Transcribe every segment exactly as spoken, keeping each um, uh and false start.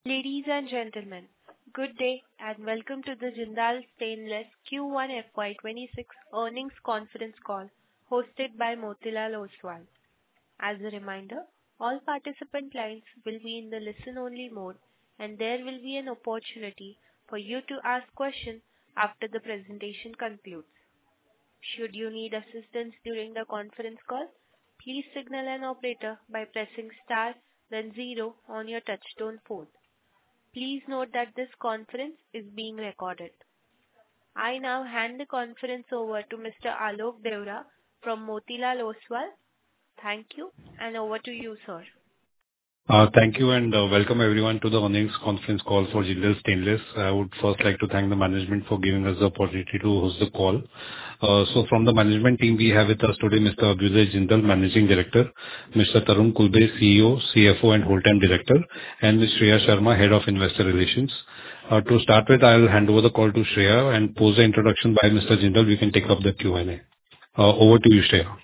Ladies and gentlemen, good day and welcome to the Jindal Stainless Q one F Y twenty-six earnings conference call hosted by Motilal Oswal. As a reminder, all participant lines will be in the listen-only mode, and there will be an opportunity for you to ask questions after the presentation concludes. Should you need assistance during the conference call, please signal an operator by pressing star then zero on your touchtone phone. Please note that this conference is being recorded. I now hand the conference over to Mister Alok Deora from Motilal Oswal. Thank you, and over to you, sir. Uh, Thank you, and uh, welcome everyone to the earnings conference call for Jindal Stainless. I would first like to thank the management for giving us the opportunity to host the call. Uh, So from the management team, we have with us today Mister Abhyuday Jindal, Managing Director, Mister Tarun Khulbe, C E O, C F O, and Whole-time Director, and Miz Shreya Sharma, Head of Investor Relations. Uh, To start with, I'll hand over the call to Shreya, and post the introduction by Mister Jindal, we can take up the Q and A. Uh, Over to you, Shreya.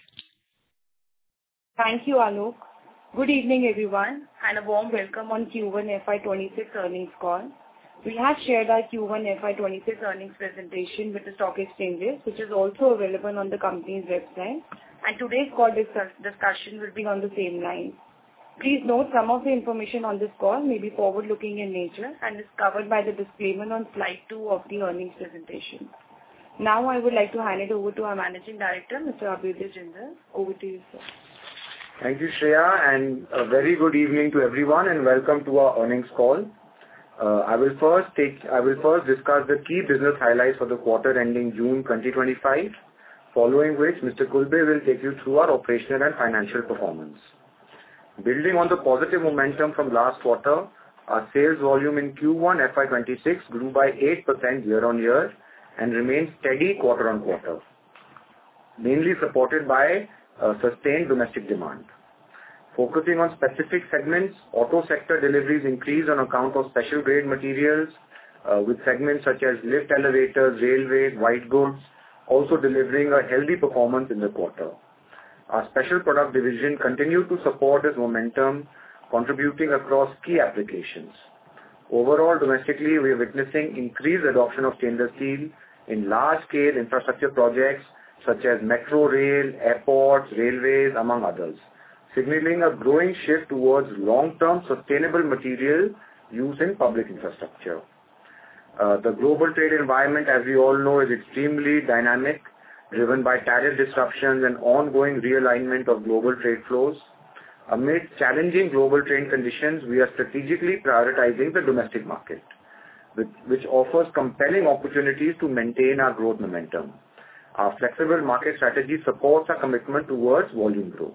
Thank you, Alok. Good evening, everyone, and a warm welcome on Q one F Y twenty-six earnings call. We have shared our Q one F Y twenty-six earnings presentation with the stock exchanges, which is also available on the company's website, and today's call discuss- discussion will be on the same line. Please note some of the information on this call may be forward-looking in nature and is covered by the disclaimer on slide two of the earnings presentation. Now I would like to hand it over to our Managing Director, Mister Abhyuday Jindal. Over to you, sir. Thank you, Shreya, and a very good evening to everyone, and welcome to our earnings call. Uh, I will first take, I will first discuss the key business highlights for the quarter ending June twenty twenty-five, following which Mister Khulbe will take you through our operational and financial performance. Building on the positive momentum from last quarter, our sales volume in Q one F Y twenty-six grew by eight percent year-on-year and remained steady quarter-on-quarter, mainly supported by uh, sustained domestic demand. Focusing on specific segments, auto sector deliveries increased on account of special grade materials, uh, with segments such as lift elevators, railways, white goods, also delivering a healthy performance in the quarter. Our special product division continued to support this momentum, contributing across key applications. Overall, domestically, we are witnessing increased adoption of stainless steel in large-scale infrastructure projects such as metro rail, airports, railways, among others, signaling a growing shift towards long-term sustainable material used in public infrastructure. Uh, the global trade environment, as we all know, is extremely dynamic, driven by tariff disruptions and ongoing realignment of global trade flows. Amid challenging global trade conditions, we are strategically prioritizing the domestic market, which, which offers compelling opportunities to maintain our growth momentum. Our flexible market strategy supports our commitment towards volume growth.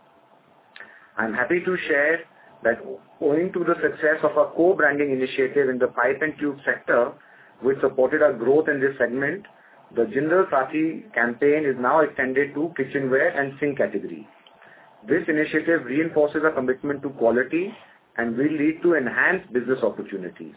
I'm happy to share that owing to the success of our co-branding initiative in the pipe and tube sector, which supported our growth in this segment, the Jindal Saathi campaign is now extended to kitchenware and sink category. This initiative reinforces our commitment to quality and will lead to enhanced business opportunities.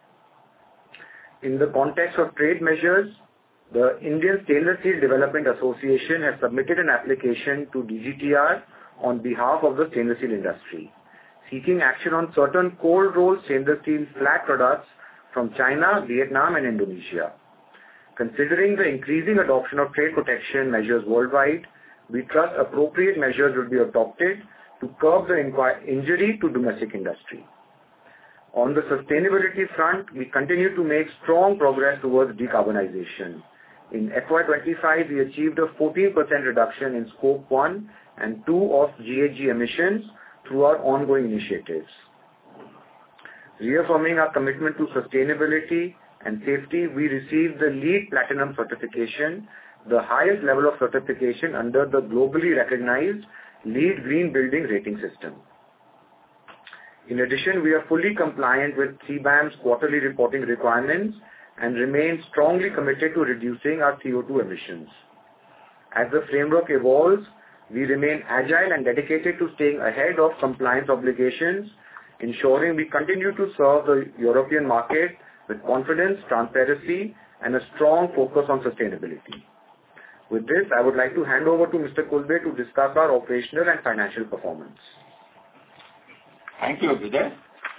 In the context of trade measures, the Indian Stainless Steel Development Association has submitted an application to D G T R on behalf of the stainless steel industry, seeking action on certain cold-rolled stainless steel flat products from China, Vietnam, and Indonesia. Considering the increasing adoption of trade protection measures worldwide, we trust appropriate measures will be adopted to curb the injury to domestic industry. On the sustainability front, we continue to make strong progress towards decarbonization. In F Y twenty-five, we achieved a fourteen percent reduction in Scope one and two of G H G emissions through our ongoing initiatives. Reaffirming our commitment to sustainability and safety, we received the LEED Platinum certification, the highest level of certification under the globally recognized LEED Green Building Rating System. In addition, we are fully compliant with C B A M's quarterly reporting requirements and remain strongly committed to reducing our C O two emissions. As the framework evolves, we remain agile and dedicated to staying ahead of compliance obligations, ensuring we continue to serve the European market with confidence, transparency, and a strong focus on sustainability. With this, I would like to hand over to Mister Khulbe to discuss our operational and financial performance. Thank you, Abhyuday.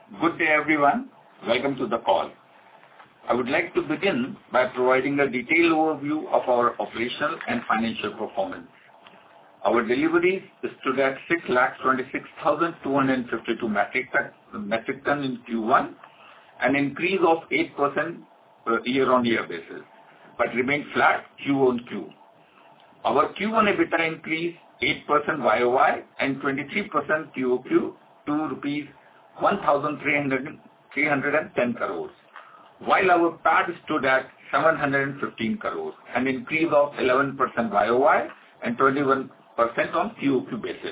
Good day, everyone. Welcome to the call. I would like to begin by providing a detailed overview of our operational and financial performance. Our deliveries stood at six lakh twenty-six thousand two hundred fifty-two metric tons in Q one, an increase of eight percent year-on-year basis, but remained flat Q on Q. Our Q one EBITDA increased eight percent Y O Y and twenty-three percent Q O Q to rupees one thousand three hundred ten crores, while our P A T stood at seven hundred fifteen crores, an increase of eleven percent Y O Y and twenty-one percent on Q O Q basis.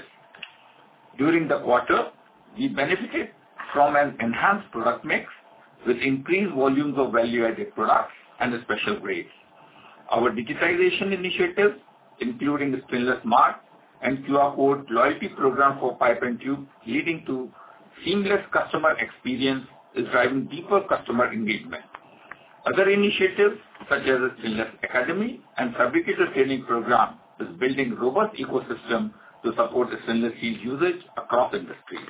During the quarter, we benefited from an enhanced product mix with increased volumes of value-added products and special grades. Our digitization initiatives, including Stainless Mart and Q R code loyalty program for pipe and tube, leading to seamless customer experience, is driving deeper customer engagement. Other initiatives such as the Stainless Academy and Fabricator Training Program is building robust ecosystem to support the stainless steel usage across industries.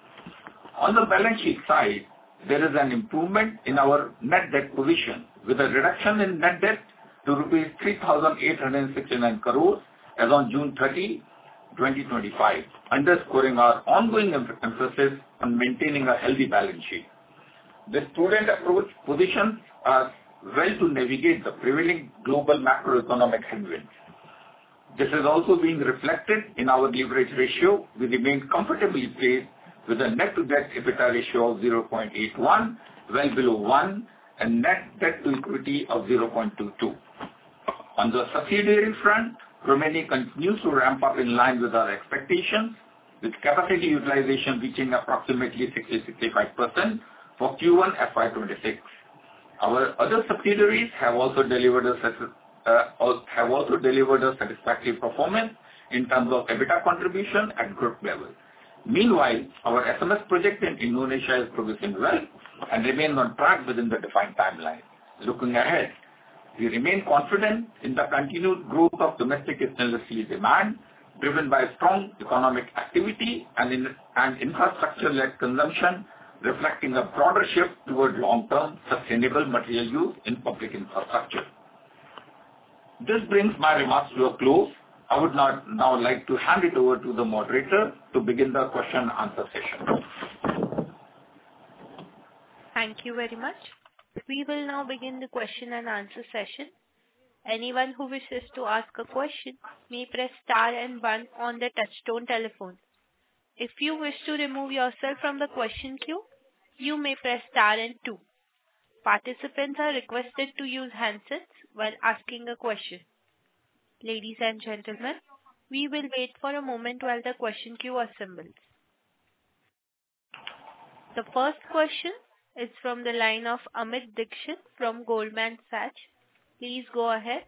On the balance sheet side, there is an improvement in our net debt position with a reduction in net debt to rupees three thousand eight hundred sixty-nine crores as on June thirtieth, twenty twenty-five, underscoring our ongoing emphasis on maintaining a healthy balance sheet. This prudent approach positions us well to navigate the prevailing global macroeconomic headwinds. This is also being reflected in our leverage ratio. We remain comfortably placed with a net to debt EBITDA ratio of zero point eight one, well below one, and net debt to equity of zero point two two. On the subsidiary front, Chromeni continues to ramp up in line with our expectations, with capacity utilization reaching approximately sixty to sixty-five percent for Q one F Y twenty-six. Our other subsidiaries have also delivered a uh, have also delivered a satisfactory performance in terms of EBITDA contribution at group level. Meanwhile, our S M S project in Indonesia is progressing well and remains on track within the defined timeline. Looking ahead, we remain confident in the continued growth of domestic stainless steel demand, driven by strong economic activity and, in, and infrastructure-led consumption, reflecting a broader shift toward long-term sustainable material use in public infrastructure. This brings my remarks to a close. I would not now like to hand it over to the moderator to begin the question and answer session. Thank you very much. We will now begin the question and answer session. Anyone who wishes to ask a question may press star and one on the touchtone telephone. If you wish to remove yourself from the question queue, you may press star and two. Participants are requested to use handsets while asking a question. Ladies and gentlemen, we will wait for a moment while the question queue assembles. The first question is from the line of Amit Dixit from Goldman Sachs. Please go ahead.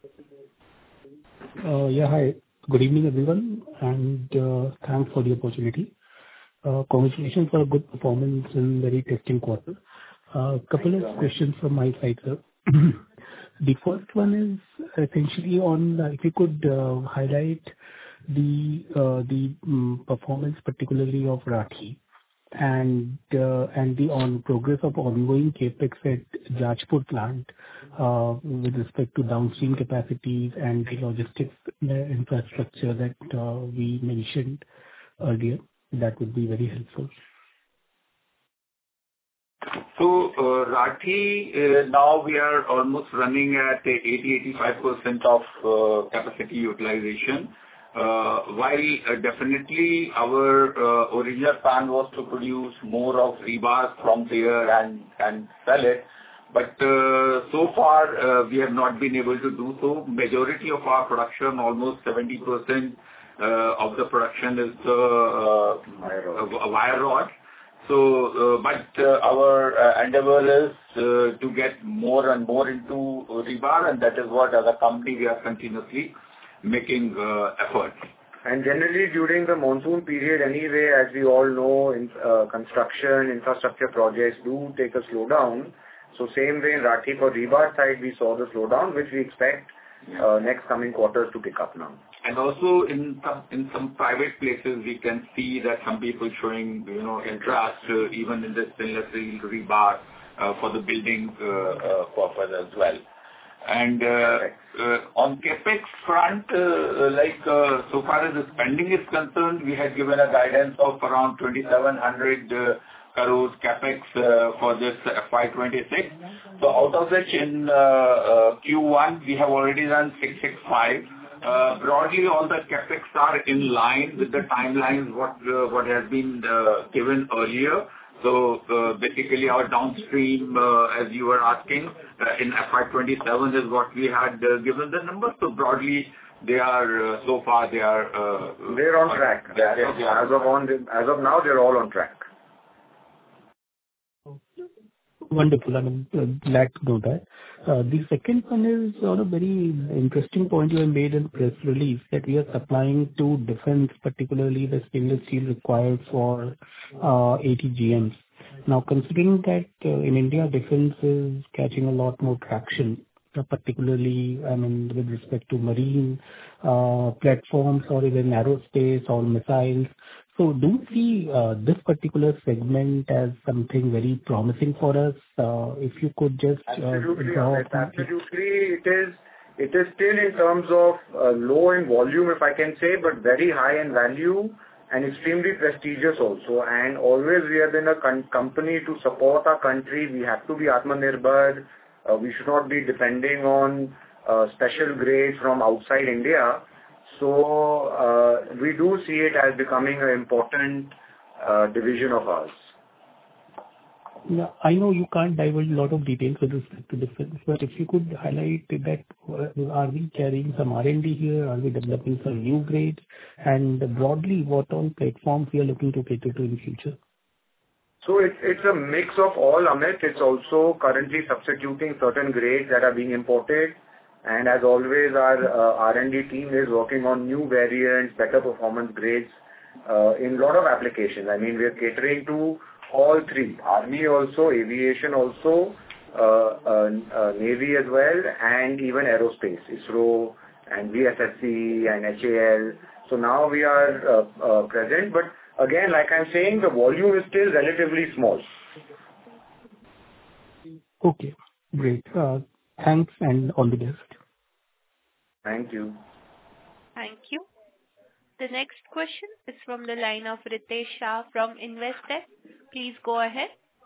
Uh, yeah, hi. Good evening, everyone, and uh, thanks for the opportunity. Uh, congratulations for a good performance in very testing quarter. A uh, couple of questions from my side, sir. The first one is essentially on uh, if you could uh, highlight the uh, the um, performance, particularly of Rathi, and uh, and the on progress of ongoing capex at Jajpur plant uh, with respect to downstream capacities and the logistics uh, infrastructure that uh, we mentioned earlier. That would be very helpful. So, uh, Rathi, uh, now we are almost running at eighty to eighty-five percent of uh, capacity utilization. Uh, while uh, definitely our uh, original plan was to produce more of rebars from there and, and sell it, but uh, so far uh, we have not been able to do so. Majority of our production, almost seventy percent uh, of the production is uh, uh, wire rod. So, uh, but uh, our uh, endeavor is uh, to get more and more into rebar, and that is what as a company we are continuously making uh, efforts. And generally during the monsoon period anyway, as we all know, in, uh, construction, infrastructure projects do take a slowdown. So same way in Rathi for rebar side, we saw the slowdown, which we expect uh, next coming quarters to pick up now. And also in some in some private places, we can see that some people showing, you know, interest uh, even in the stainless steel rebar uh, for the building uh, uh, purpose as well. And uh, uh, on CapEx front, uh, like uh, so far as the spending is concerned, we had given a guidance of around twenty-seven hundred uh, crores CapEx uh, for this F Y twenty-six. So out of which in uh, uh, Q one we have already done six sixty-five. Uh, broadly, all the CapEx are in line with the timelines what uh, what has been uh, given earlier. So uh, basically, our downstream, uh, as you were asking, uh, in F Y twenty-seven is what we had uh, given the number. So broadly, they are uh, so far they are uh, they're on track. They are, yes, they are as of on as of now, they're all on track. Wonderful. I'm uh, glad to know that. Uh, The second one is on a very interesting point you have made in press release that we are supplying to defense, particularly the stainless steel required for uh, A T G Ms. Now, considering that uh, in India, defense is catching a lot more traction, uh, particularly, I mean, with respect to marine uh, platforms or even aerospace or missiles. So do you see uh, this particular segment as something very promising for us? Uh, If you could just uh, Absolutely, draw Amit, absolutely. It is, it is still in terms of uh, low in volume, if I can say, but very high in value and extremely prestigious also. And always we have been a con- company to support our country. We have to be Atmanirbhar. Uh, we should not be depending on uh, special grades from outside India. So uh, we do see it as becoming an important uh, division of ours. Yeah, I know you can't divulge a lot of details with respect to defense, but if you could highlight that, uh, are we carrying some R and D here? Are we developing some new grades? And broadly, what all platforms we are looking to cater to in future? So it's it's a mix of all, Amit. It's also currently substituting certain grades that are being imported. And as always, our uh, R and D team is working on new variants, better performance grades uh, in a lot of applications. I mean, we are catering to all three, Army also, aviation also, uh, uh, uh, Navy as well, and even aerospace, ISRO and V S S C and H A L. So now we are uh, uh, present, but again, like I'm saying, the volume is still relatively small. Okay, great. Uh, Thanks and all the best. Thank you. Thank you. The next question is from the line of Ritesh Shah from Investec. Please go ahead.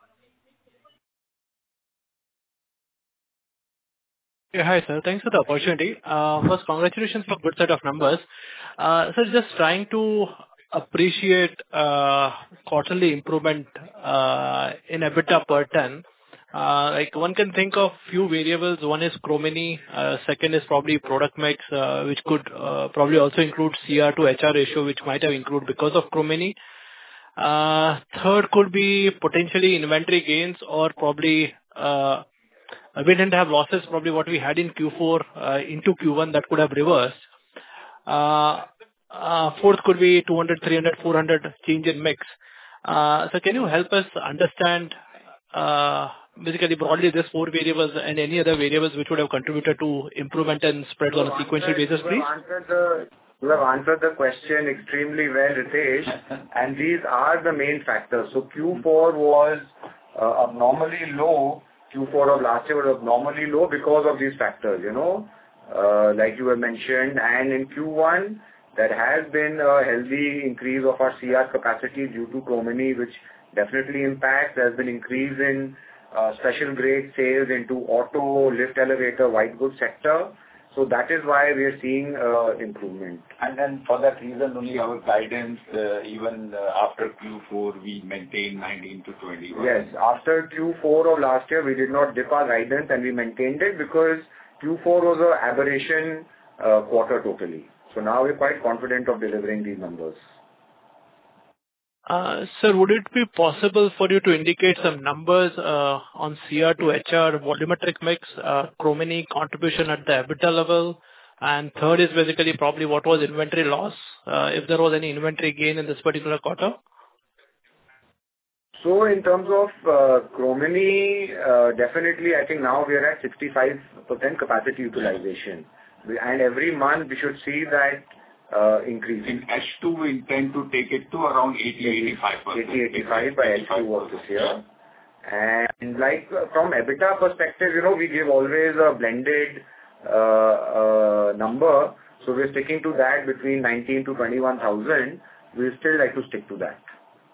Yeah, hi, sir. Thanks for the opportunity. Uh, First, congratulations for good set of numbers. Uh, So just trying to appreciate uh, quarterly improvement uh, in EBITDA per ton. Uh, Like one can think of few variables. One is Chromeni, uh, second is probably product mix, uh, which could uh, probably also include C R to H R ratio, which might have improved because of Chromeni. Uh, Third could be potentially inventory gains or probably uh, we didn't have losses, probably what we had in Q four uh, into Q one that could have reversed. Uh, uh, Fourth could be two hundred, three hundred, four hundred change in mix. Uh, So can you help us understand uh, basically broadly these four variables and any other variables which would have contributed to improvement and spreads on a sequential basis, please? You have answered the, you have answered the question extremely well, Ritesh, and these are the main factors. So Q four was uh, abnormally low. Q four of last year was abnormally low because of these factors, you know, uh, like you have mentioned. And in Q one, there has been a healthy increase of our C R capacity due to Chromeni, which definitely impacts. There's been increase in uh, special grade sales into auto, lift elevator, white goods sector. So that is why we are seeing uh, improvement. And then for that reason only our guidance, uh, even uh, after Q four, we maintain nineteen to twenty. Yes, after Q four of last year, we did not dip our guidance and we maintained it because Q four was an aberration uh, quarter totally. So now we're quite confident of delivering these numbers. Uh, Sir, would it be possible for you to indicate some numbers uh, on C R to H R volumetric mix, uh, Chromeni contribution at the EBITDA level? And third is basically probably what was inventory loss, uh, if there was any inventory gain in this particular quarter? So in terms of uh, Chromeni, uh, definitely I think now we are at sixty-five percent capacity utilization. We- And every month we should see that uh, increase. In H two, we intend to take it to around eighty to eighty-five percent. eighty to eighty-five by H two of this year. And like uh, from EBITDA perspective, you know, we give always a blended uh, uh, number. So we're sticking to that between nineteen to twenty-one thousand. We still like to stick to that.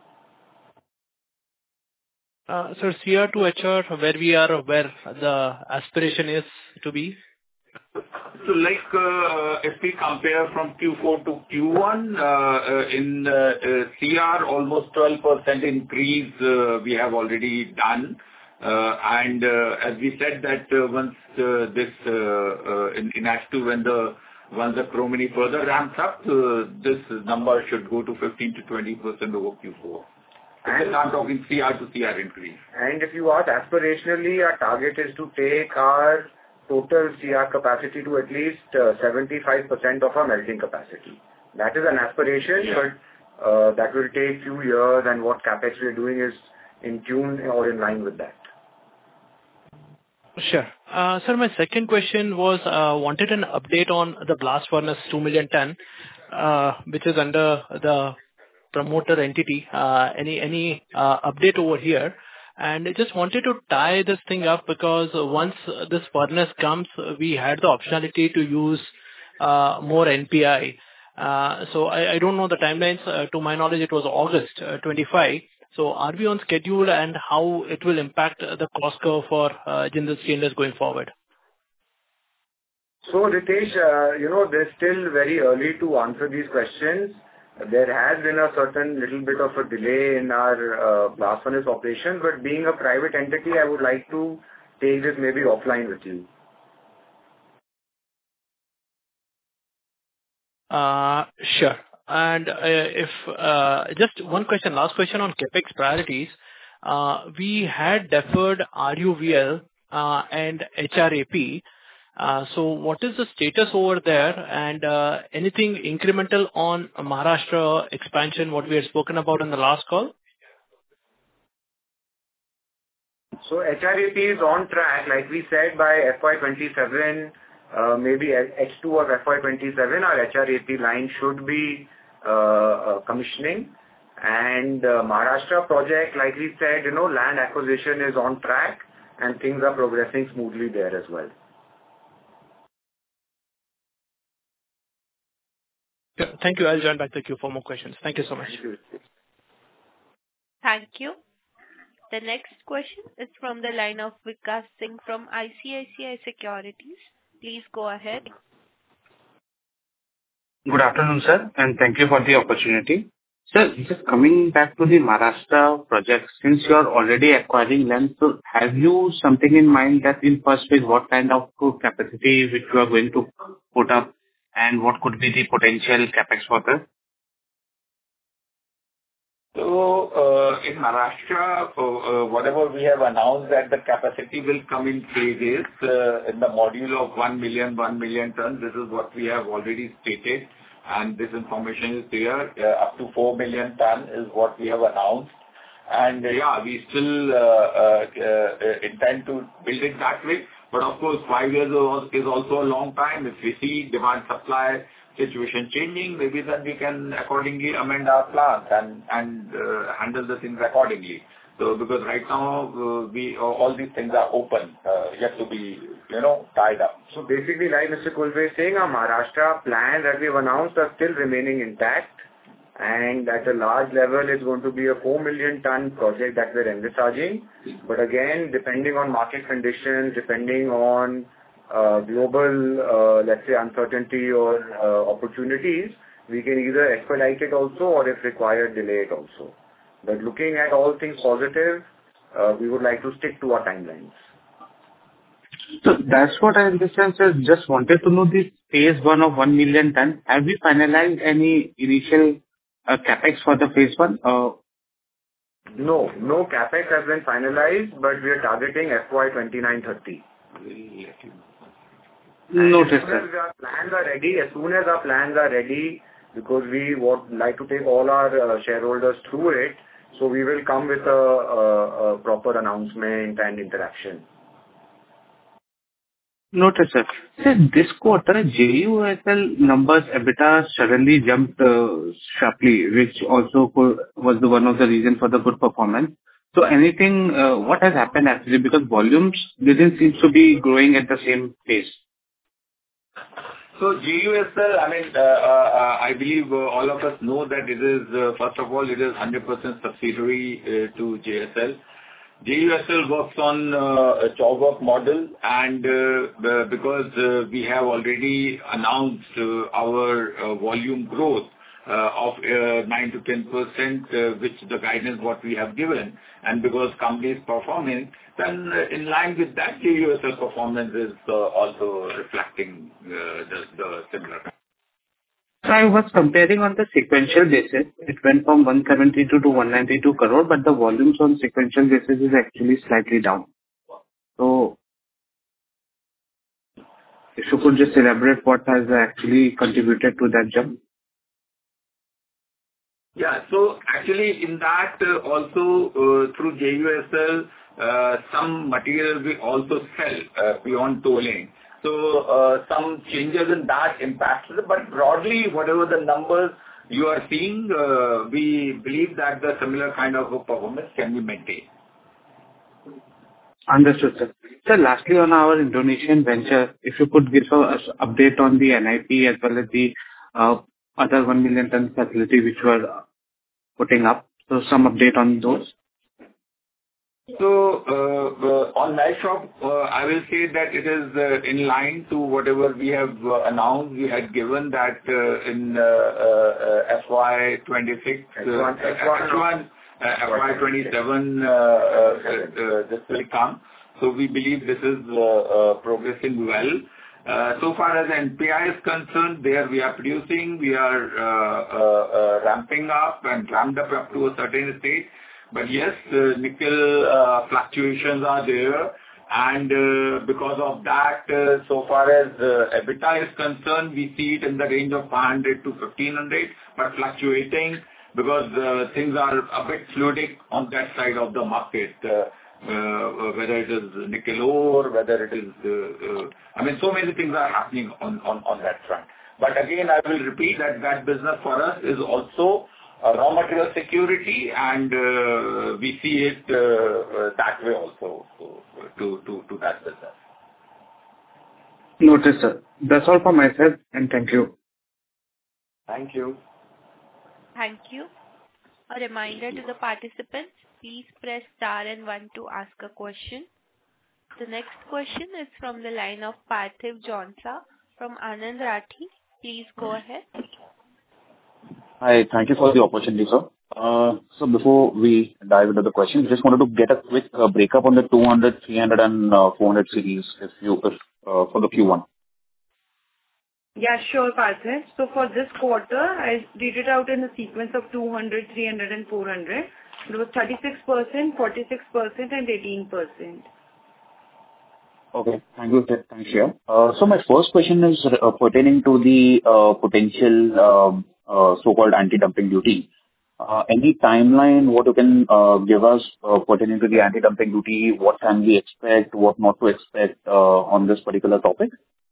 Uh, Sir, C R to H R, where we are, where the aspiration is to be? So like, uh, if we compare from Q four to Q one, uh, uh, in uh, uh, C R, almost twelve percent increase uh, we have already done. Uh, And uh, as we said that uh, once uh, this uh, uh, in in H two, when the once the Chromeni further ramps up, uh, this number should go to fifteen to twenty percent over Q four. And I'm talking C R to C R increase. And if you ask aspirationally, our target is to take our total C R capacity to at least uh, seventy-five percent of our melting capacity. That is an aspiration, Yeah. but uh, that will take few years, and what CapEx we are doing is in tune or in line with that. Sure. Uh, Sir, my second question was, uh, wanted an update on the blast furnace two million ton, uh, which is under the promoter entity. Uh, Any any uh, update over here? And I just wanted to tie this thing up because once this furnace comes, we had the optionality to use uh, more N P I. Uh, So I I don't know the timelines. Uh, To my knowledge, it was August uh, twenty-five. So are we on schedule, and how it will impact uh, the cost curve for uh, Jindal Stainless going forward? So, Ritesh, uh, you know, there's still very early to answer these questions. There has been a certain little bit of a delay in our uh, blast furnace operation, but being a private entity, I would like to take this maybe offline with you. Uh, Sure. And uh, if uh, just one question, last question on CapEx priorities. Uh, We had deferred R U V L uh, and H R A P. Uh, So what is the status over there? And uh, anything incremental on Maharashtra expansion, what we had spoken about in the last call? So H R A P is on track. Like we said, by F Y twenty-seven, uh, maybe H two of F Y twenty-seven, our H R A P line should be uh, uh, commissioning. And uh, Maharashtra project, like we said, you know, land acquisition is on track and things are progressing smoothly there as well. Yeah, thank you. I'll join back the queue for more questions. Thank you so much. Thank you. Thank you. The next question is from the line of Vikas Singh from I C I C I Securities. Please go ahead. Good afternoon, sir, and thank you for the opportunity. Sir, just coming back to the Maharashtra project, since you are already acquiring land, so have you something in mind that in first phase, what kind of capacity which you are going to put up, and what could be the potential CapEx for that? So, uh, in Maharashtra, uh, uh, whatever we have announced that the capacity will come in phases, uh, in the module of one million, one million tons. This is what we have already stated, and this information is there. Uh, Up to four million ton is what we have announced. And, uh, yeah, we still uh, uh, uh, intend to build it that way. But of course, five years is also a long time. If we see demand supply situation changing, maybe then we can accordingly amend our plans and and uh, handle the things accordingly. So because right now uh, we all these things are open, uh, yet to be you know tied up. So basically, like Mister Kulve is saying, our Maharashtra plan that we've announced are still remaining intact, and at a large level, it's going to be a four million ton project that we're envisaging. But again, depending on market conditions, depending on uh, global, uh, let's say, uncertainty or uh, opportunities, we can either expedite it also, or if required, delay it also. But looking at all things positive, uh, we would like to stick to our timelines. So that's what I understand, sir. Just wanted to know the phase one of one million ton. Have we finalized any initial uh, CapEx for the phase one? Uh, No, no CapEx has been finalized, but we are targeting F Y twenty-nine thirty. Noted, As soon as sir. our plans are ready, as soon as our plans are ready, because we would like to take all our uh, shareholders through it, so we will come with a, a, a proper announcement and interaction. Noted, sir. Sir, this quarter, J U S L numbers, EBITDA suddenly jumped uh, sharply, which also co- was the one of the reason for the good performance. So anything, uh, what has happened actually? Because volumes didn't seem to be growing at the same pace. So J U S L, I mean, uh, uh, I believe uh, all of us know that it is, uh, first of all, it is one hundred percent subsidiary uh, to J S L. J U S L works on uh, a job work model, and uh, uh, because uh, we have already announced uh, our uh, volume growth uh, of uh, nine to ten percent, uh, which the guidance what we have given, and because company is performing, then uh, in line with that, J U S L performance is uh, also reflecting uh, the the similar. So I was comparing on the sequential basis. It went from one seventy-two to one ninety-two crore, but the volumes on sequential basis is actually slightly down. So if you could just elaborate what has actually contributed to that jump? Yeah. So actually, in that uh, also uh, through J U S L, uh, some material we also sell uh, beyond tolling. So uh, some changes in that impacted it, but broadly, whatever the numbers you are seeing, uh, we believe that the similar kind of a performance can be maintained. Understood, sir. Sir, lastly, on our Indonesian venture, if you could give us update on the N I P as well as the uh, other one million ton facility which we are putting up. So some update on those. So, uh, uh, on Nishop, uh, I will say that it is uh, in line to whatever we have uh, announced. We had given that uh, in uh, uh, F Y twenty-six, uh, F one, uh, F Y twenty-seven, uh, uh, uh, this will come. So we believe this is uh, uh, progressing well. Uh, So far as N P I is concerned, there we are producing, we are uh, uh, uh, ramping up and ramped up up to a certain stage. But yes, uh, nickel uh, fluctuations are there, and uh, because of that, uh, so far as uh, EBITDA is concerned, we see it in the range of five hundred to fifteen hundred, but fluctuating because uh, things are a bit fluidic on that side of the market, uh, uh, whether it is nickel ore, whether it is, uh, uh, I mean, so many things are happening on, on, on that front. But again, I will repeat that that business for us is also Uh, raw material security, and uh, we see it uh, uh, that way also so, to, to, to that business. Notice, sir. That's all from my side, and thank you. Thank you. Thank you. A reminder to the participants, please press star and one to ask a question. The next question is from the line of Parthiv Jhonsa from Anand Rathi. Please go ahead. Hi. Thank you for the opportunity, sir. Uh, So before we dive into the questions, just wanted to get a quick uh, breakup on the two hundred, three hundred, and uh, four hundred series if you if uh, for the Q one. Yeah, sure, Parthiv. So for this quarter, I read it out in the sequence of two hundred, three hundred, and four hundred. It was thirty-six percent, forty-six percent, and eighteen percent. Okay. Thank you. sir. Thanks, Shreya. Uh, So my first question is uh, pertaining to the uh, potential um, uh, so-called anti-dumping duty. Uh, Any timeline, what you can uh, give us uh, pertaining to the anti-dumping duty? What can we expect, what not to expect uh, on this particular topic?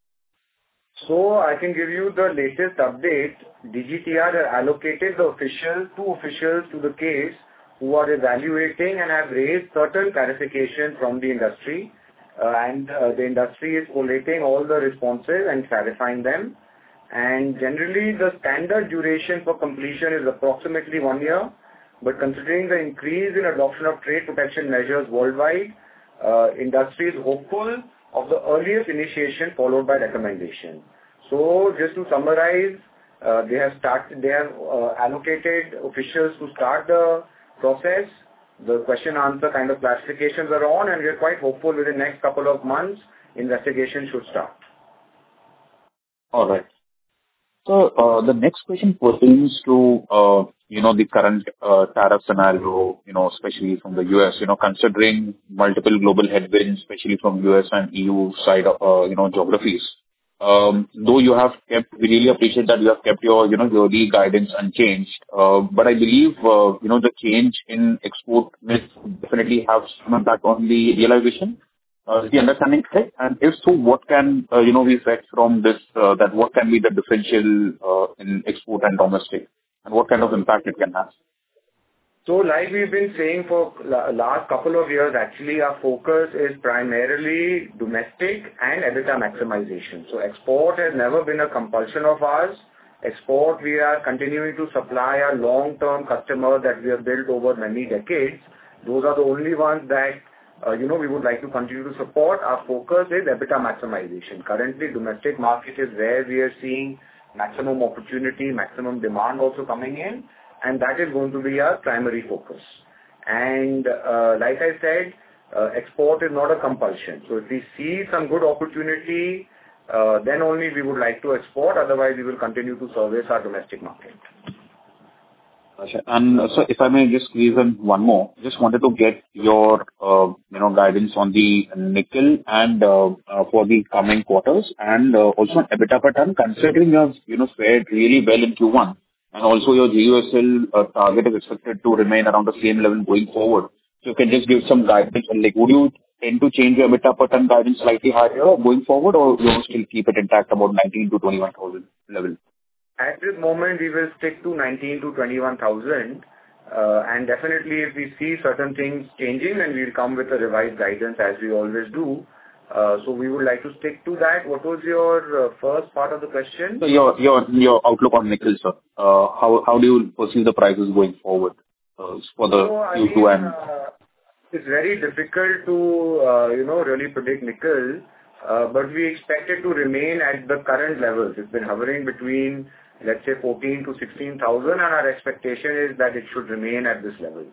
So I can give you the latest update. D G T R allocated the officials, two officials to the case who are evaluating and have raised certain clarification from the industry. Uh, and uh, the industry is collating all the responses and clarifying them. And generally, the standard duration for completion is approximately one year. But considering the increase in adoption of trade protection measures worldwide, uh, industry is hopeful of the earliest initiation followed by recommendation. So, just to summarize, uh, they have started. They have uh, allocated officials to start the process. The question answer kind of classifications are on, and we are quite hopeful within the next couple of months, investigation should start. All right. So, uh, the next question pertains to, uh, you know, the current uh, tariff scenario, you know, especially from the U S, you know, considering multiple global headwinds, especially from U S and E U side of, uh, you know, geographies. Um, though you have kept, we really appreciate that you have kept your, you know, yearly guidance unchanged. Uh, but I believe, uh, you know, the change in export mix definitely have some impact on the realization. Uh, Is the understanding correct? And if so, what can, uh, you know, we fetch from this, uh, that what can be the differential uh, in export and domestic, and what kind of impact it can have? So like we've been saying for la- last couple of years, actually, our focus is primarily domestic and EBITDA maximization. So export has never been a compulsion of ours. Export, we are continuing to supply our long-term customers that we have built over many decades. Those are the only ones that, uh, you know, we would like to continue to support. Our focus is EBITDA maximization. Currently, domestic market is where we are seeing maximum opportunity, maximum demand also coming in, and that is going to be our primary focus. And uh, like I said, uh, export is not a compulsion. So if we see some good opportunity, uh, then only we would like to export. Otherwise, we will continue to service our domestic market. And uh, so if I may just squeeze in one more, just wanted to get your, uh, you know, guidance on the nickel and uh, uh, for the coming quarters, and uh, also on EBITDA per ton, considering you have, you know, fared really well in Q one, and also your G U S L uh, target is expected to remain around the same level going forward. So you can just give some guidance, and like, would you tend to change your EBITDA per ton guidance slightly higher going forward, or you will still keep it intact about nineteen to twenty-one thousand level? At this moment, we will stick to nineteen to twenty-one thousand, uh, and definitely if we see certain things changing, then we'll come with a revised guidance as we always do. Uh, so we would like to stick to that. What was your uh, first part of the question? So your your your outlook on nickel, sir. Uh, how how do you perceive the prices going forward uh, for the so, I Q two mean, and? Uh, it's very difficult to uh, you know really predict nickel, uh, but we expect it to remain at the current levels. It's been hovering between, let's say, fourteen to sixteen thousand, and our expectation is that it should remain at this level.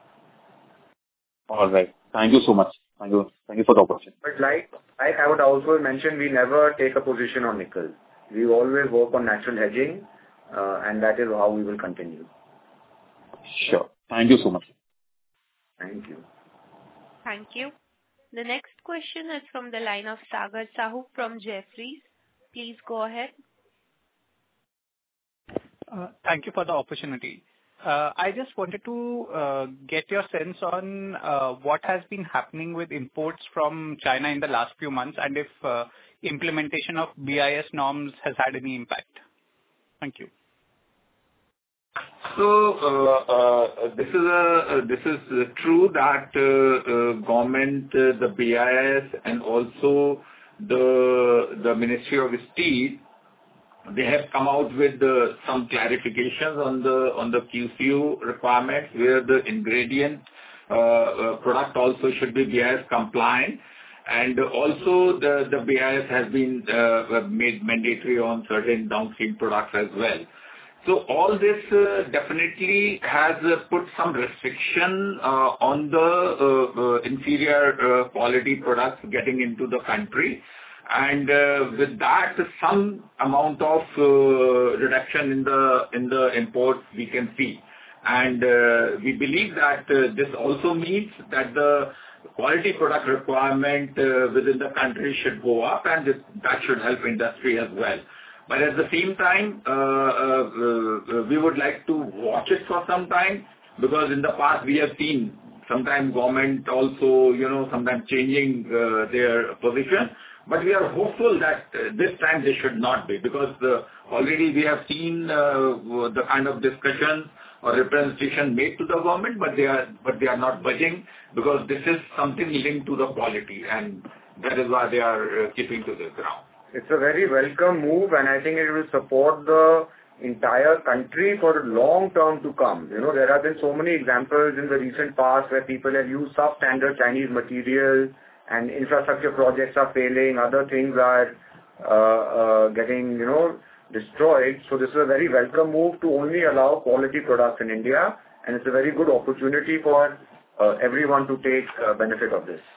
All right. Thank you so much. Thank you. Thank you for the opportunity. But like, like I would also mention, we never take a position on nickel. We always work on natural hedging, uh, and that is how we will continue. Sure. Thank you so much. Thank you. Thank you. The next question is from the line of Sagar Sahu from Jefferies. Please go ahead. Uh, Thank you for the opportunity. Uh, I just wanted to uh, get your sense on uh, what has been happening with imports from China in the last few months, and if uh, implementation of B I S norms has had any impact. Thank you. So uh, uh, this is a uh, this is uh, true that uh, uh, government, uh, the B I S, and also the the Ministry of Steel, they have come out with uh, some clarifications on the on the Q C U requirements, where the ingredient uh, uh, product also should be B I S compliant, and also the the B I S has been uh, made mandatory on certain downstream products as well. So all this uh, definitely has uh, put some restriction uh, on the uh, uh, inferior uh, quality products getting into the country. And uh, with that, some amount of uh, reduction in the in the imports we can see. And uh, we believe that uh, this also means that the quality product requirement uh, within the country should go up, and this, that should help industry as well. But at the same time, uh, uh, uh, we would like to watch it for some time, because in the past we have seen sometimes government also, you know, sometimes changing uh, their position. But we are hopeful that uh, this time they should not be, because uh, already we have seen uh, the kind of discussions or representation made to the government, but they are but they are not budging, because this is something linked to the quality, and that is why they are uh, keeping to the ground. It's a very welcome move, and I think it will support the entire country for long term to come. You know, there have been so many examples in the recent past where people have used substandard Chinese material and infrastructure projects are failing, other things are uh, uh, getting, you know, destroyed. So this is a very welcome move to only allow quality products in India, and it's a very good opportunity for uh, everyone to take uh, benefit of this.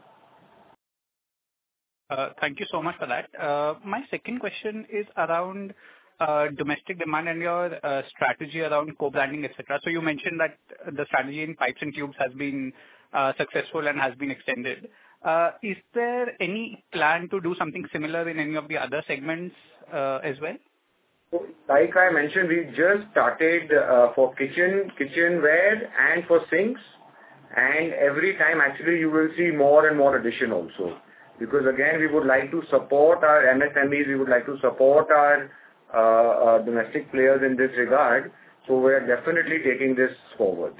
Uh, Thank you so much for that. Uh, My second question is around uh, domestic demand and your uh, strategy around co-branding, et cetera. So you mentioned that the strategy in pipes and tubes has been uh, successful and has been extended. Uh, Is there any plan to do something similar in any of the other segments uh, as well? So, like I mentioned, we just started uh, for kitchen, kitchenware and for sinks. And every time, actually, you will see more and more addition also. Because again, we would like to support our M S M Es, we would like to support our uh, uh, domestic players in this regard. So we are definitely taking this forward.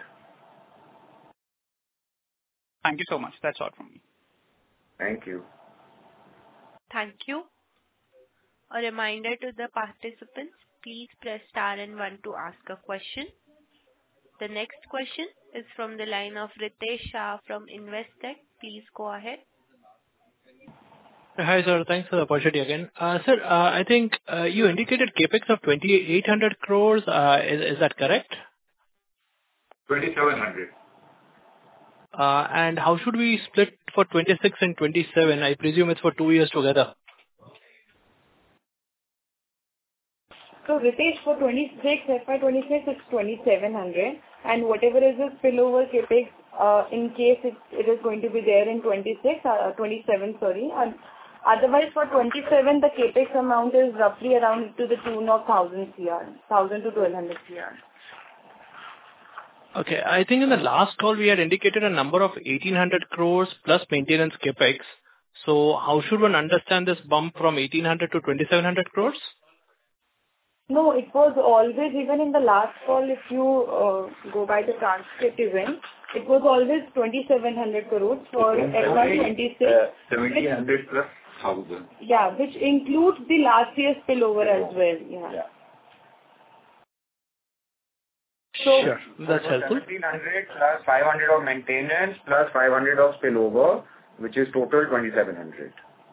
Thank you so much. That's all from me. Thank you. Thank you. A reminder to the participants, please press star and one to ask a question. The next question is from the line of Ritesh Shah from Investec. Please go ahead. Hi, sir. Thanks for the opportunity again. Uh, Sir, uh, I think uh, you indicated CapEx of twenty-eight hundred crores. Uh, Is is that correct? twenty-seven hundred. Uh, And how should we split for twenty-six and twenty-seven? I presume it's for two years together. So Ritesh, for twenty-six, F Y twenty-six, it's twenty-seven hundred, and whatever is the spillover CapEx, uh, in case it, it is going to be there in twenty-six, uh, twenty-seven, sorry, and otherwise for twenty-seven, the CapEx amount is roughly around to the tune of one thousand crore, one thousand to twelve hundred crore. Okay. I think in the last call, we had indicated a number of eighteen hundred crores plus maintenance CapEx. So how should one understand this bump from eighteen hundred to twenty-seven hundred crores? No, it was always, even in the last call, if you uh, go by the transcript event, it was always twenty-seven hundred crores for F Y twenty-six. Uh, seventeen hundred plus one thousand. Yeah, which includes the last year's spillover as well. Yeah. Yeah. So, Sure. That's helpful. seventeen hundred plus five hundred of maintenance plus five hundred of spillover, which is total twenty-seven hundred.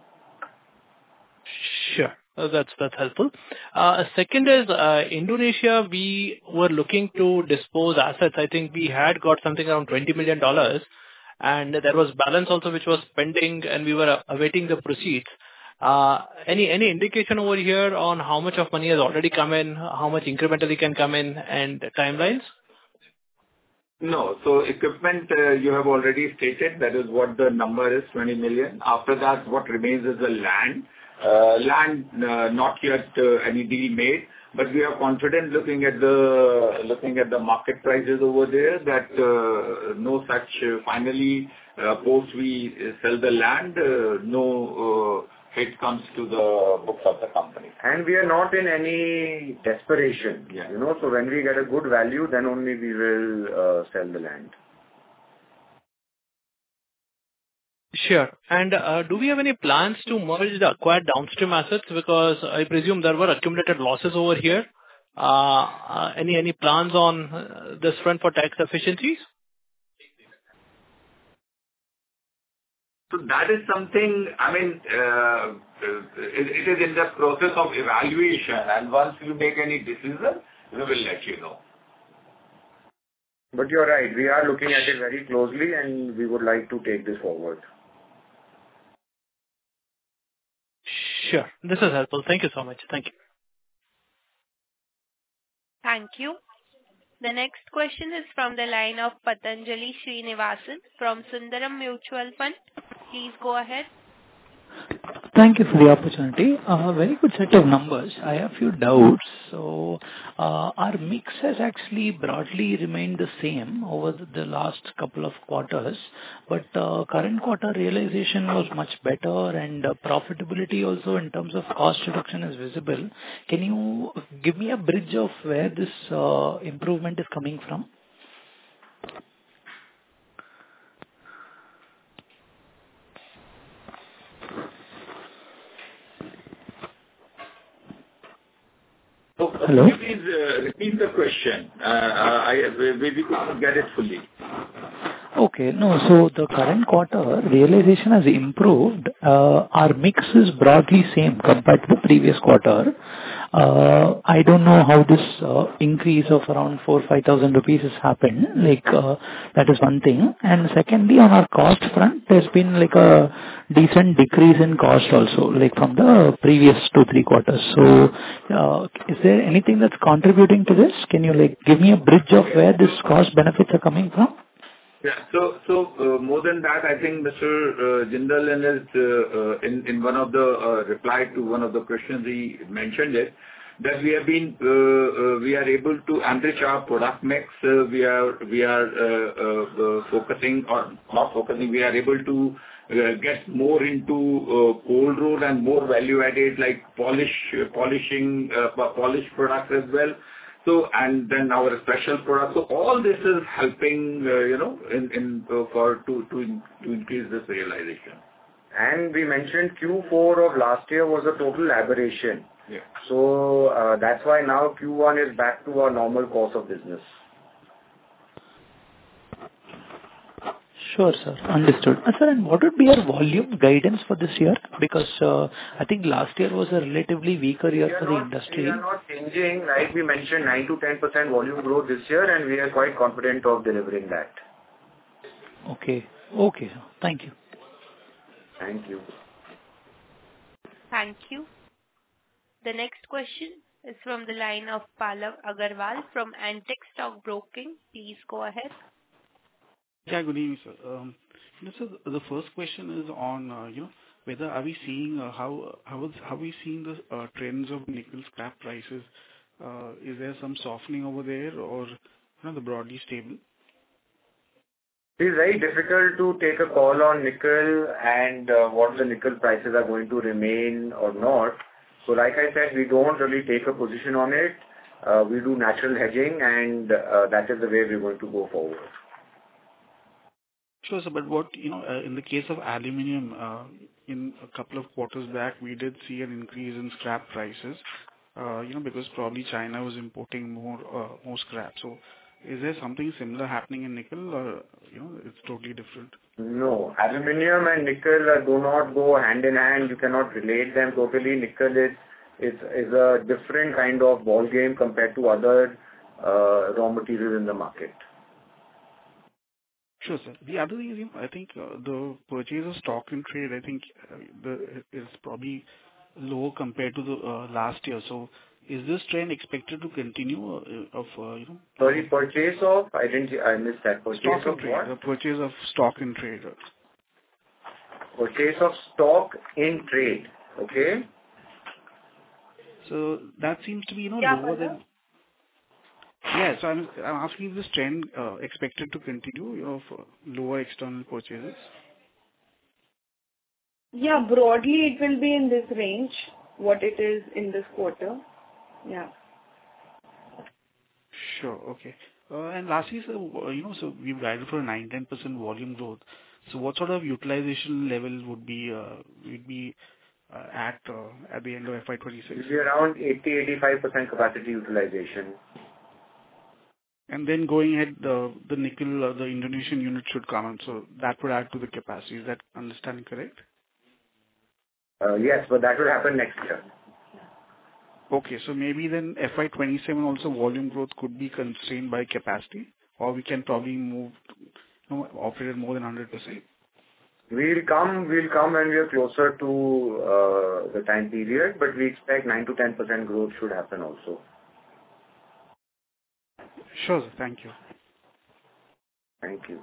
Sure. Uh, That's that's helpful. Uh, Second is uh, Indonesia, we were looking to dispose assets. I think we had got something around twenty million dollars, and there was balance also which was pending, and we were uh, awaiting the proceeds. Uh, Any any indication over here on how much of money has already come in, how much incrementally can come in, and timelines? No. So equipment, uh, you have already stated that is what the number is, twenty million. After that, what remains is the land. Uh, Land, uh, not yet uh, any deal made, but we are confident looking at the looking at the market prices over there that uh, no such uh, finally uh, post we sell the land, uh, no uh, hit comes to the books of the company. And we are not in any desperation, Yeah. you know, so when we get a good value, then only we will uh, sell the land. Sure. And uh, do we have any plans to merge the acquired downstream assets? Because I presume there were accumulated losses over here. Uh, uh, Any any plans on uh, this front for tax efficiencies? So that is something, I mean, uh, it, it is in the process of evaluation, and once we make any decision, we will let you know. But you're right, we are looking at it very closely and we would like to take this forward. Sure. This is helpful. Thank you so much. Thank you. Thank you. The next question is from the line of Patanjali Srinivasan from Sundaram Mutual Fund. Please go ahead. Thank you for the opportunity. A very good set of numbers. I have a few doubts. So, uh, our mix has actually broadly remained the same over the the last couple of quarters, but uh, current quarter realization was much better, and uh, profitability also in terms of cost reduction is visible. Can you give me a bridge of where this uh, improvement is coming from? So, Hello? Can you please uh, repeat the question? Uh, uh, I maybe couldn't get it fully. Okay. No, so the current quarter realization has improved. Uh, Our mix is broadly same compared to the previous quarter. Uh, I don't know how this uh, increase of around four thousand five thousand rupees has happened. Like, uh, that is one thing. And secondly, on our cost front, there's been like a decent decrease in cost also, like from the previous two, three quarters. So, uh, is there anything that's contributing to this? Can you, like, give me a bridge of where this cost benefits are coming from? Yeah. So, so uh, more than that, I think Mister Uh, Jindal in his uh, uh, in in one of the uh, reply to one of the questions he mentioned it that we have been, uh, uh, we are able to enrich our product mix. Uh, we are, we are uh, uh, uh, focusing or not focusing. We are able to uh, get more into uh, cold roll and more value added like polish, uh, polishing, uh, polished products as well. So, and then our special products. So all this is helping, uh, you know, in, in, uh, for, to, to, in- to increase this realization. And we mentioned Q four of last year was a total aberration. Yeah. So, uh, that's why now Q one is back to our normal course of business. Sure, sir. Understood. Uh, Sir, and what would be your volume guidance for this year? Because uh, I think last year was a relatively weaker We year are for the not, we industry. are not changing. Like we mentioned, nine to ten percent volume growth this year, and we are quite confident of delivering that. Okay. Okay, sir. Thank you. Thank you. Thank you. The next question is from the line of Pallav Agarwal from Antique Stock Broking. Please go ahead. Yeah, good evening, sir. Um, you know, so the the first question is on, uh, you know, whether are we seeing uh, how how is how are we seeing the uh, trends of nickel scrap prices? Uh, Is there some softening over there or, you know, the broadly stable? It is very difficult to take a call on nickel and uh, what the nickel prices are going to remain or not. So like I said, we don't really take a position on it. Uh, we do natural hedging, and uh, that is the way we're going to go forward. Sure, sir. But what, you know, uh, in the case of aluminum, uh, in a couple of quarters back, we did see an increase in scrap prices, uh, you know, because probably China was importing more, uh, more scrap. So is there something similar happening in nickel or, you know, it's totally different? No, aluminum and nickel uh, do not go hand in hand. You cannot relate them totally. Nickel is is is a different kind of ball game compared to other uh, raw materials in the market. Sure, sir. The other thing is, you know, I think uh, the purchase of stock in trade, I think uh, the is probably lower compared to the uh, last year. So is this trend expected to continue uh, of, uh, you know? Sorry, purchase of? I didn't. I missed that. Purchase Stock in of trade. what? The purchase of stock in trade. Purchase of stock in trade. Okay. So that seems to be, you know, Yeah, lower Pallav. than... Yeah, so I'm I'm asking if this trend uh, expected to continue, you know, for lower external purchases? Yeah, broadly it will be in this range, what it is in this quarter. Yeah. Sure. Okay. Uh, And lastly, sir, uh, you know, so we've guided for a nine to ten percent volume growth. So what sort of utilization level would be, uh, would be, uh, at, uh, at the end of F Y twenty-six? It will be around eighty to eighty-five percent capacity utilization. And then going ahead, the, the nickel, uh, the Indonesian unit should come in, so that would add to the capacity. Is that understanding correct? Uh, Yes, but that will happen next year. Okay, so maybe then F Y twenty-seven also volume growth could be constrained by capacity, or we can probably move, you know, operate at more than one hundred percent. We'll come, we'll come when we are closer to uh, the time period, but we expect nine to ten percent growth should happen also. Sure, sir. Thank you. Thank you.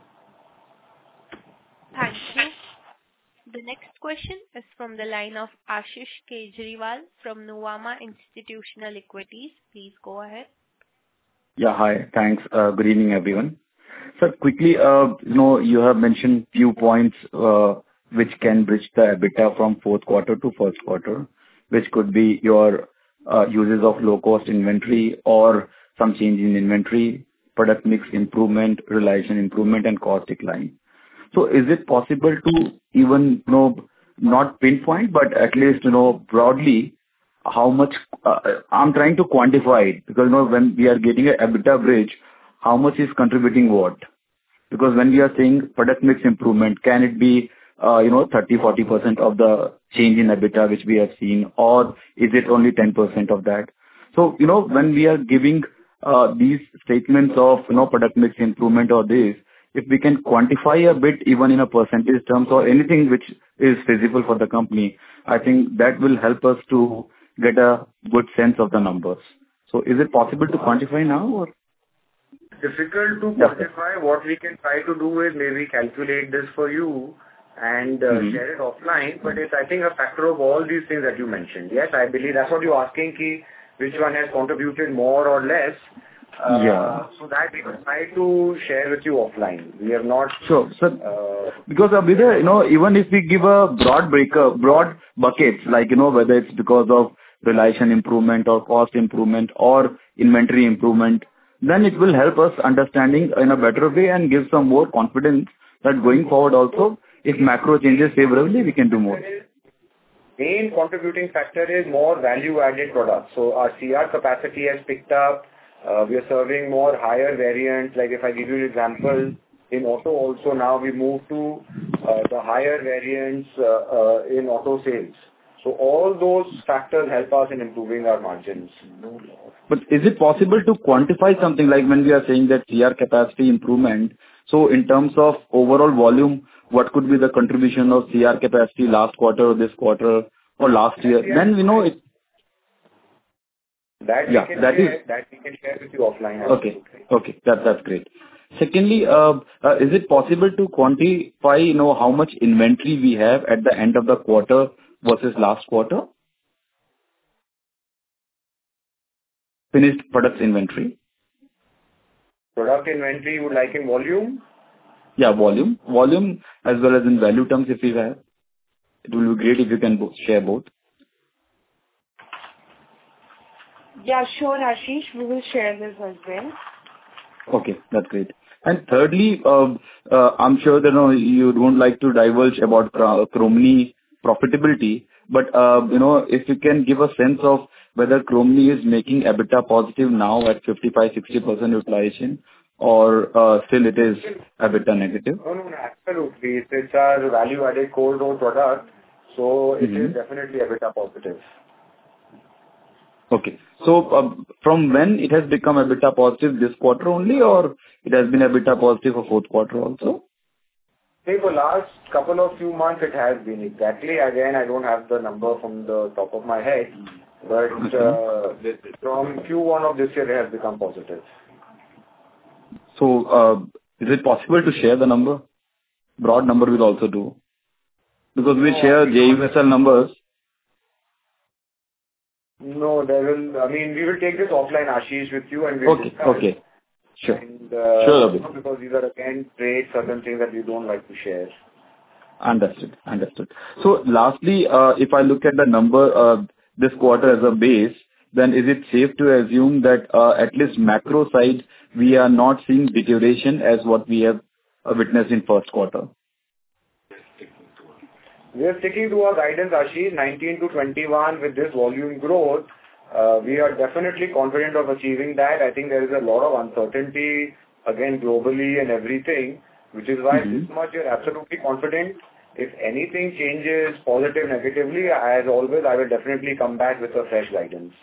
Thank you. The next question is from the line of Ashish Kejriwal from Nuvama Institutional Equities. Please go ahead. Yeah, hi. Thanks. Uh, Good evening, everyone. Sir, quickly, uh, you know, you have mentioned few points uh, which can bridge the EBITDA from fourth quarter to first quarter, which could be your uh, uses of low-cost inventory or some change in inventory, product mix improvement, realization improvement, and cost decline. So is it possible to even, you know, not pinpoint, but at least, you know, broadly, how much... uh, I'm trying to quantify it, because, you know, when we are getting a EBITDA bridge, how much is contributing what? Because when we are saying product mix improvement, can it be, uh, you know, thirty to forty percent of the change in EBITDA which we have seen, or is it only ten percent of that? So, you know, when we are giving uh, these statements of, you know, product mix improvement or this, if we can quantify a bit, even in a percentage terms or anything which is feasible for the company, I think that will help us to get a good sense of the numbers. So is it possible to quantify now, or? Difficult to Yeah. quantify. What we can try to do is maybe calculate this for you and uh, Mhm. share it offline, but it's, I think, a factor of all these things that you mentioned. Yes, I believe that's what you're asking, ki which one has contributed more or less. Uh, Yeah. So that we will try to share with you offline. We have not. Sure. So, uh, because, Abhyuday, you know, even if we give a broad breakup, broad buckets, like, you know, whether it's because of realization improvement or cost improvement or inventory improvement, then it will help us understanding in a better way and give some more confidence that going forward also, if macro changes favorably, we can do more. Main contributing factor is more value-added products. So our C R capacity has picked up. Uh, we are serving more higher variants. Like if I give you an example, in auto also now we move to uh, the higher variants uh, uh, in auto sales. So all those factors help us in improving our margins. But is it possible to quantify something like when we are saying that C R capacity improvement? So in terms of overall volume, what could be the contribution of C R capacity last quarter or this quarter or last year? Then we know it. That Yeah, we can that share, is- that we can share with you offline. Okay. Okay. That, that's great. Secondly, uh, uh, is it possible to quantify, you know, how much inventory we have at the end of the quarter versus last quarter? Finished products inventory. Product inventory you would like in volume? Yeah, volume. Volume as well as in value terms, if you have. It will be great if you can bo- share both. Yeah, sure, Ashish. We will share this as well. Okay, that's great. And thirdly, uh, uh, I'm sure that, you know, you don't like to divulge about Cro- Chromeni profitability, but, uh, you know, if you can give a sense of whether Chromeni is making EBITDA positive now at fifty-five to sixty percent utilization, or uh, still it is EBITDA negative? No, no, no, absolutely. It's, it's our value-added cold roll product, so it Mhm. is definitely EBITDA positive. Okay. So, uh, from when it has become EBITDA positive, this quarter only, or it has been EBITDA positive for fourth quarter also? Say for last couple of few months it has been exactly. Again, I don't have the number from the top of my head, but uh, from Q one of this year it has become positive. So, uh, is it possible to share the number? Broad number will also do. Because we No, share we J U S L numbers. No, there will. I mean, we will take this offline, Ashish, with you, and we'll Okay, discuss. okay. Sure. And, uh, Sure, Abhi. because these are again trade, certain things that we don't like to share. Understood. Understood. So lastly, uh, if I look at the number, uh, this quarter as a base, then is it safe to assume that, uh, at least macro side, we are not seeing deterioration as what we have uh, witnessed in first quarter? We are sticking to our guidance, Ashish, nineteen to twenty-one with this volume growth. Uh, we are definitely confident of achieving that. I think there is a lot of uncertainty, again, globally and everything, which is why Mhm. this much we are absolutely confident. If anything changes positive, negatively, as always, I will definitely come back with a fresh guidance.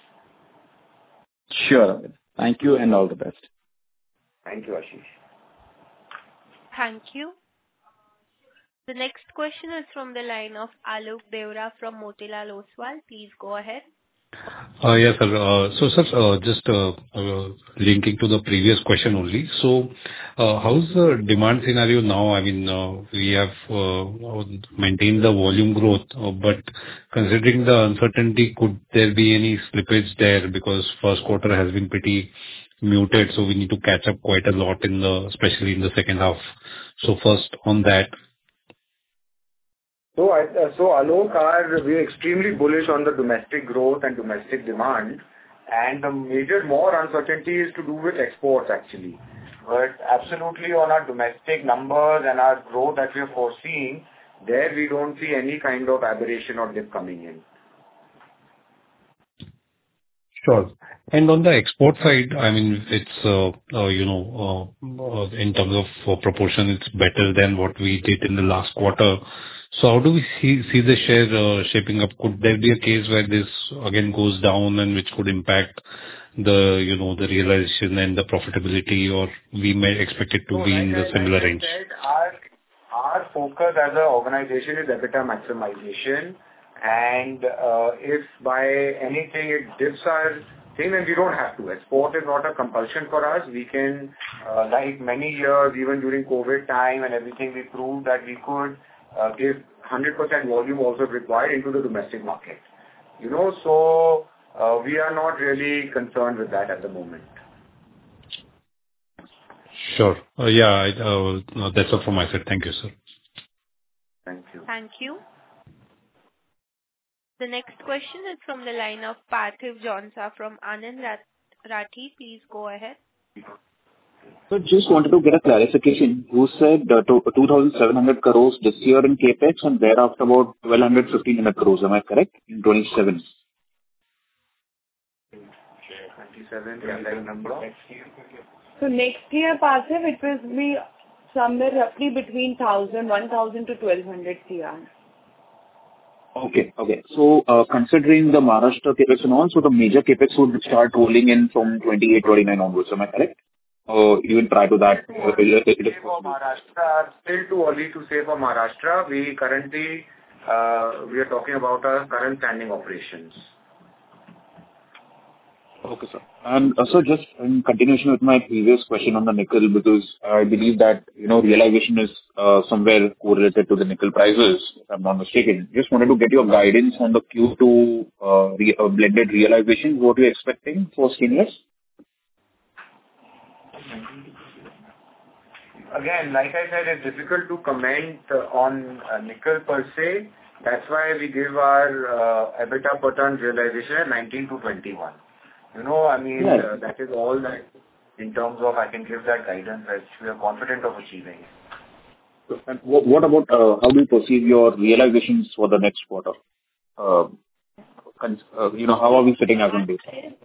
Sure. Thank you and all the best. Thank you, Ashish. Thank you. The next question is from the line of Alok Deora from Motilal Oswal. Please go ahead. Uh, Yes, sir. Uh, So, sir, uh, just uh, uh, linking to the previous question only. So, uh, how's the demand scenario now? I mean, uh, we have uh, maintained the volume growth, uh, but considering the uncertainty, could there be any slippage there? Because first quarter has been pretty muted, so we need to catch up quite a lot in the, especially in the second half. So first on that. So, I- uh, so Alok, are we are extremely bullish on the domestic growth and domestic demand, and the major more uncertainty is to do with exports, actually. But absolutely on our domestic numbers and our growth that we are foreseeing, there we don't see any kind of aberration or dip coming in. Sure. And on the export side, I mean, it's, uh uh you know, uh uh in terms of uh, proportion, it's better than what we did in the last quarter. So how do we see see the share uh shaping up? Could there be a case where this again goes down and which could impact the, you know, the realization and the profitability, or we may expect it to So be like in the I- similar like I range? said, our our focus as an organization is EBITDA maximization, and uh, if by anything it dips our thing, then we don't have to. Export is not a compulsion for us. We can, uh, like many years, even during COVID time and everything, we proved that we could uh, give one hundred percent volume also required into the domestic market. You know, so uh, we are not really concerned with that at the moment. Sure. Uh, Yeah, I- uh, no, that's all from my side. Thank you, sir. Thank you. Thank you. The next question is from the line of Parthiv Jhonsa from Anand Rat- Rathi. Please go ahead. So just wanted to get a clarification. You said uh, to- two thousand seven hundred crores this year in CapEx and thereafter about twelve hundred, fifteen hundred crores. Am I correct? In twenty-seven. twenty-seven, yeah, that number. So next year, Parthiv, it will be somewhere roughly between one thousand, one thousand to twelve hundred crore. Okay. Okay. So, uh, considering the Maharashtra CapEx and all, so the major CapEx would start rolling in from twenty-eight, twenty-nine onwards. Am I correct? Or even prior to that, uh, it it is For possible? Maharashtra, still too early to say for Maharashtra. We currently, uh, we are talking about our current standing operations. Okay, sir. And also just in continuation with my previous question on the nickel, because I believe that, you know, realization is uh, somewhere correlated to the nickel prices, if I'm not mistaken. Just wanted to get your guidance on the Q two uh, re- uh, blended realization. What you're expecting for stainless? Again, like I said, it's difficult to comment uh, on uh, nickel per se. That's why we give our uh, EBITDA per ton realization at nineteen to twenty-one. You know, I mean, Right. uh, that is all that in terms of I can give that guidance that we are confident of achieving. And what what about uh, how do you perceive your realizations for the next quarter? Uh, cons- uh, You know, how are we sitting as on date?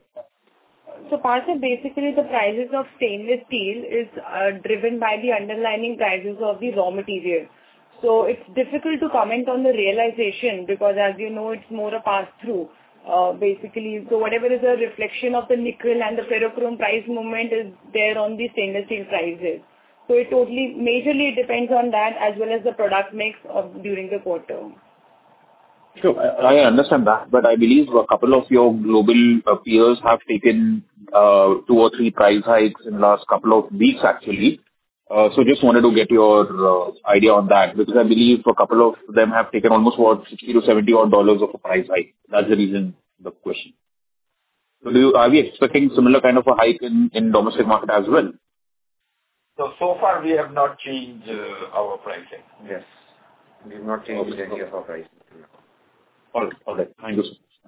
So Parthiv, basically the prices of stainless steel is uh, driven by the underlying prices of the raw material. So it's difficult to comment on the realization because, as you know, it's more a pass-through. Uh, basically, so whatever is a reflection of the nickel and the ferrochrome price movement is there on the stainless steel prices. So it totally, majorly depends on that as well as the product mix of during the quarter. Sure, I I understand that, but I believe a couple of your global uh, peers have taken uh, two or three price hikes in the last couple of weeks, actually. Uh, So just wanted to get your uh, idea on that, because I believe a couple of them have taken almost, what, sixty to seventy odd dollars of a price hike. That's the reason, the question. So do you, are we expecting similar kind of a hike in in domestic market as well? So, so far we have not changed uh, our pricing. Yes. We have not changed any of our prices. All right. All right. Thank you, sir.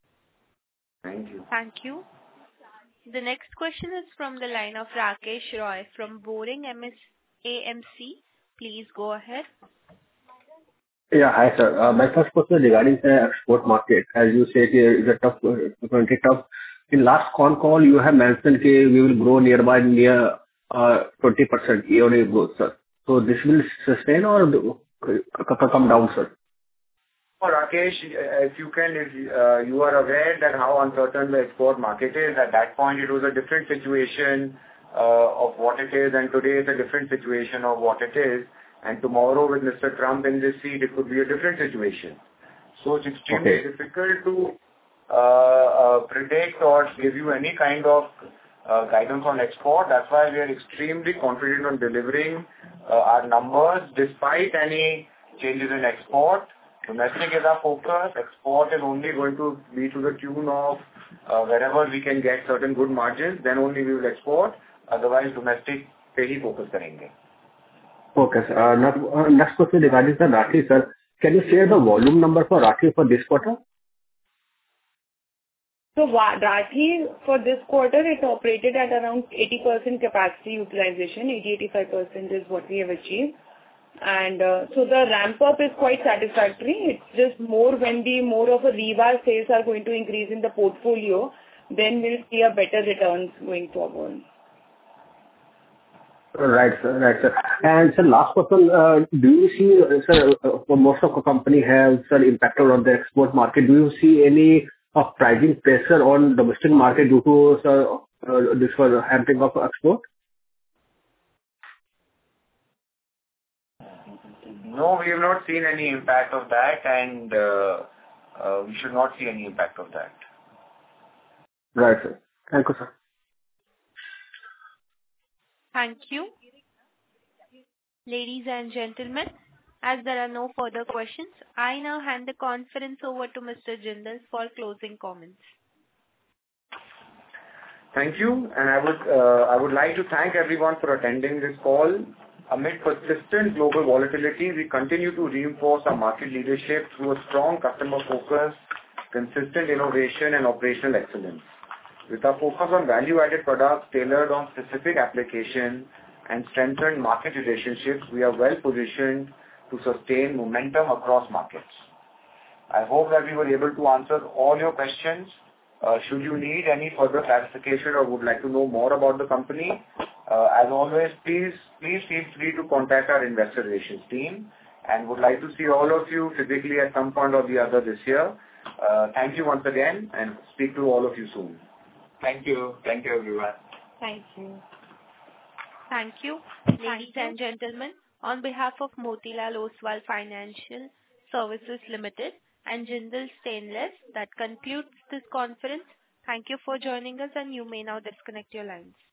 Thank you. Thank you. The next question is from the line of Rakesh Roy from Boring M S A M C. Please go ahead. Yeah. Hi, sir. Uh, My first question regarding the export market. As you said, uh, it's a tough, uh, currently tough. In last con call, you have mentioned that we will grow nearby near uh, twenty percent yearly growth, sir. So this will sustain or do- c- c- come down, sir? Oh, Rakesh, if you can, if uh, you are aware that how uncertain the export market is, at that point it was a different situation uh, of what it is, and today it's a different situation of what it is. And tomorrow with Mister Trump in this seat, it could be a different situation. So it's extremely Okay. difficult to uh, uh, predict or give you any kind of uh, guidance on export. That's why we are extremely confident on delivering uh, our numbers despite any changes in export. Domestic is our focus. Export is only going to be to the tune of uh, wherever we can get certain good margins, then only we will export. Otherwise, domestic पे ही focus करेंगे. Okay, sir. Uh, not- uh, Next question regarding the Rathi, sir. Can you share the volume number for Rathi for this quarter? So Wa- Rathi for this quarter, it operated at around eighty percent capacity utilization. eighty to eighty-five percent is what we have achieved. And uh, so the ramp up is quite satisfactory. It's just more when the more of a rebar sales are going to increase in the portfolio, then we'll see a better returns going forward. Right, sir. Right, sir. And sir, last question, uh, do you see, uh, sir, uh, for most of the company have, sir, impacted on the export market, do you see any uh, pricing pressure on domestic market due to, sir, uh, this for hampering of export? No, we have not seen any impact of that, and uh, uh, we should not see any impact of that. Right, sir. Thank you, sir. Thank you. Ladies and gentlemen, as there are no further questions, I now hand the conference over to Mister Jindal for closing comments. Thank you, and I would uh, I would like to thank everyone for attending this call. Amid persistent global volatility, we continue to reinforce our market leadership through a strong customer focus, consistent innovation, and operational excellence. With our focus on value-added products tailored on specific application and strengthened market relationships, we are well positioned to sustain momentum across markets. I hope that we were able to answer all your questions. Uh, should you need any further clarification or would like to know more about the company, uh, as always, please please feel free to contact our investor relations team, and would like to see all of you physically at some point or the other this year. Uh, thank you once again, and speak to all of you soon. Thank you. Thank you, everyone. Thank you. Thank you, ladies and gentlemen. On behalf of Motilal Oswal Financial Services Limited and Jindal Stainless, that concludes this conference. Thank you for joining us, and you may now disconnect your lines.